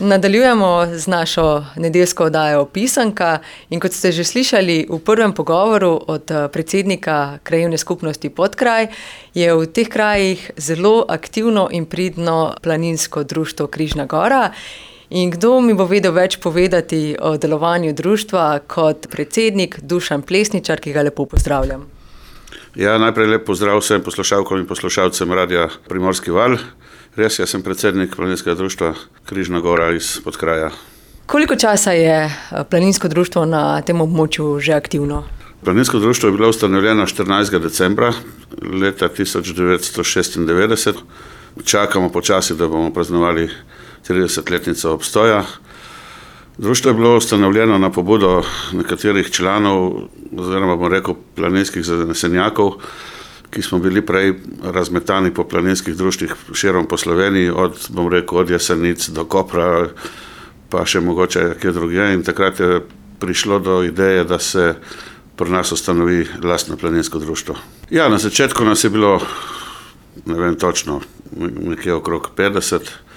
Nadaljujemo z našo nedeljsko oddajo Pisanka in kot ste že slišali v prvem pogovoru od predsednika krajevne skupnosti Podkraj, je v teh krajih zelo aktivno in pridno planinsko društvo Križna gora. In kdo mi bo vedel več povedati o delovanju društva kot predsednik Dušan Plesničar, ki ga lepo pozdravljam. Ja, najprej lep pozdrav vsem poslušalkom in poslušalcem Radia Primorski val. Res, jaz sem predsednik planinskega društva Križna gora iz Podkraja. Koliko časa je planinsko društvo na tem območju že aktivno? Planinsko društvo je bilo ustanovljeno 14. decembra leta 1996. Čakamo počasi, da bomo praznovali 30-letnico obstoja. Društvo je bilo ustanovljeno na pobudo nekaterih članov, oziroma bom rekel planinskih zanesenjakov, ki smo bili prej razmetani po planinskih društvih širom po Sloveniji, od Jesenic do Kopra, pa še mogoče kje drugje. In takrat je prišlo do ideje, da se pri nas ustanovi lastno planinsko društvo. Ja, na začetku nas je bilo, ne vem točno, nekje okrog 50.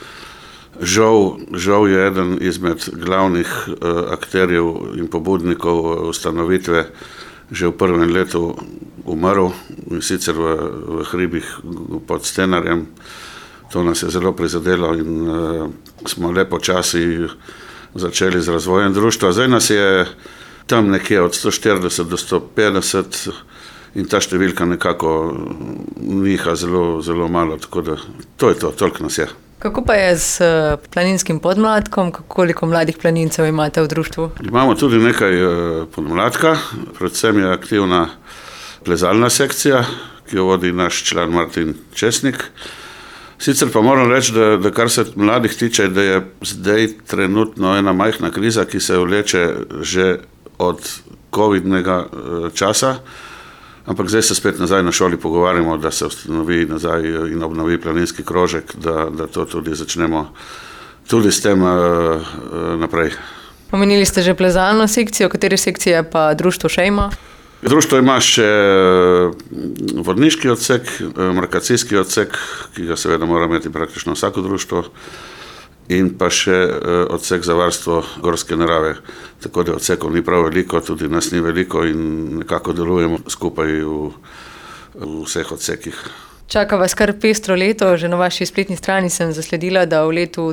Žal je eden izmed glavnih akterjev in pobudnikov ustanovitve že v prvem letu umrl, in sicer v hribih pod Stenarjem. To nas je zelo prizadelo in smo le počasi začeli z razvojem društva. Zdaj nas je tam nekje od 140 do 150 in ta številka nekako niha zelo malo, tako da to je to, toliko nas je. Kako pa je z planinskim podmladkom? Koliko mladih planincev imate v društvu? Imamo tudi nekaj podmladka, predvsem je aktivna plezalna sekcija, ki jo vodi naš član Martin Česnik. Sicer pa moram reči, da kar se mladih tiče, da je zdaj trenutno ena majhna kriza, ki se vleče že od covidnega časa, ampak zdaj se spet nazaj na šoli pogovarjamo, da se ustanovi nazaj in obnovi planinski krožek, da to tudi začnemo tudi s tem naprej. Omenili ste že plezalno sekcijo, katere sekcije pa društvo še ima? Društvo ima še vodniški odsek, markacijski odsek, ki ga seveda mora imeti praktično vsako društvo, in pa še odsek za varstvo gorske narave. Tako da odsekov ni prav veliko, tudi nas ni veliko in nekako delujemo skupaj v vseh odsekih. Čaka vas kar pestro leto, že na vaši spletni strani sem zasledila, da v letu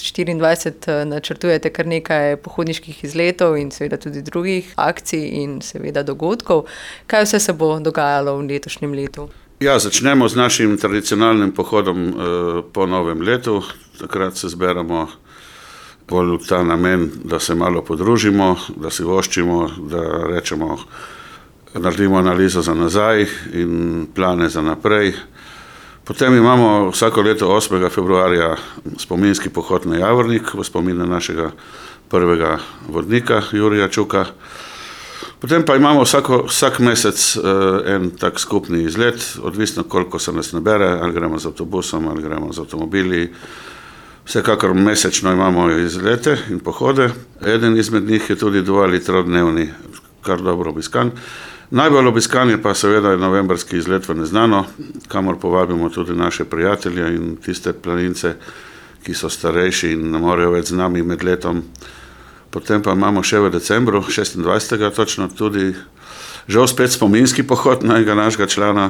2024 načrtujete kar nekaj pohodniških izletov in seveda tudi drugih akcij in seveda dogodkov. Kaj vse se bo dogajalo v letošnjem letu? Ja, začnemo z našim tradicionalnim pohodom po novem letu. Takrat se zberemo bolj v ta namen, da se malo podružimo, da si voščimo, da rečemo, naredimo analizo za nazaj in plane za naprej. Potem imamo vsako leto 8. februarja spominski pohod na Javornik v spomin na našega prvega vodnika Jurija Čuka. Potem pa imamo vsak mesec en tak skupni izlet, odvisno koliko se nas nabere, ali gremo z avtobusom, ali gremo z avtomobili. Vsekakor mesečno imamo izlete in pohode. Eden izmed njih je tudi 2 ali 3-dnevni, kar dobro obiskan. Najbolj obiskan je pa seveda novembrski izlet v neznano, kamor povabimo tudi naše prijatelje in tiste planince, ki so starejši in ne morejo več z nami med letom. Potem pa imamo še v decembru, 26. točno, tudi žal spet spominski pohod našega člana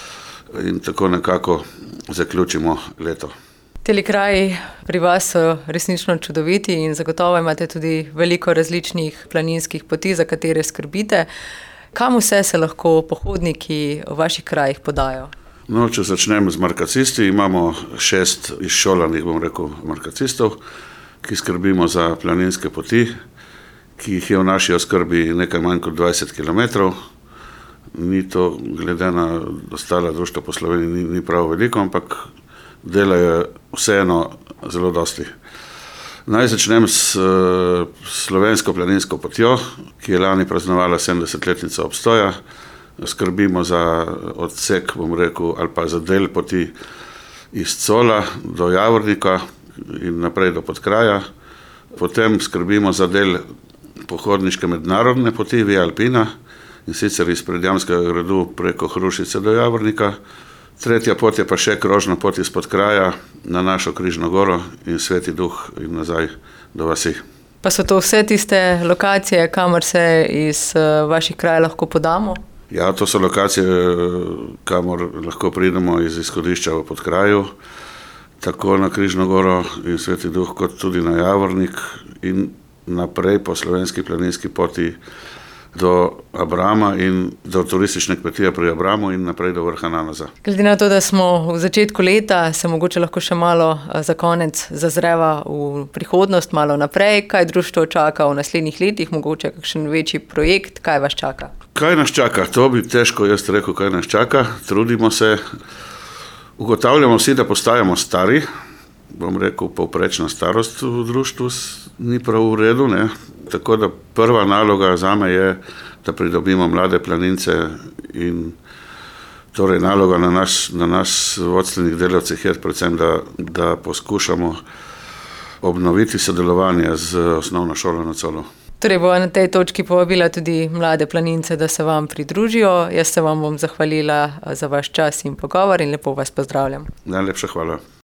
in tako nekako zaključimo leto. Teli kraji pri vas so resnično čudoviti in zagotovo imate tudi veliko različnih planinskih poti, za katere skrbite. Kam vse se lahko pohodniki v vaših krajih podajo? No, če začnem z markacisti, imamo 6 izšolanih, markacistov, ki skrbimo za planinske poti, ki jih je v naši oskrbi nekaj manj kot 20 km. Ni to, glede na ostala društva po Sloveniji, ni prav veliko, ampak delajo vseeno zelo dosti. Naj začnem s slovensko planinsko potjo, ki je lani praznovala 70-letnico obstoja. Skrbimo za odsek, ali pa za del poti iz Cola do Javornika in naprej do Podkraja. Potem skrbimo za del pohodniške mednarodne poti Via Alpina, in sicer iz Predjamskega gradu preko Hrušice do Javornika. Tretja pot je pa še krožna pot izpod kraja na našo Križno goro in Sveti Duh in nazaj do vasi. Pa so to vse tiste lokacije, kamor se iz vaših krajev lahko podamo? Ja, to so lokacije, kamor lahko pridemo iz izhodišča v Podkraju, tako na Križno goro in Sveti Duh, kot tudi na Javornik in naprej po slovenski planinski poti do Abrama in do turistične kmetije pri Abramu in naprej do vrha Nanoza. Glede na to, da smo v začetku leta, se mogoče lahko še malo za konec zazreva v prihodnost, malo naprej. Kaj društvo čaka v naslednjih letih, mogoče kakšen večji projekt, kaj vas čaka? Kaj nas čaka? To bi težko jaz rekel, kaj nas čaka. Trudimo se, ugotavljamo vsi, da postajamo stari. Bom rekel, povprečna starost v društvu ni prav v redu, ne. Tako da prva naloga zame je, da pridobimo mlade planince in torej naloga na nas vodstvenih delavcih je predvsem, da poskušamo obnoviti sodelovanje z osnovno šolo na Colu. Torej bo na tej točki povabila tudi mlade planince, da se vam pridružijo. Jaz se vam bom zahvalila za vaš čas in pogovor in lepo vas pozdravljam. Najlepša hvala.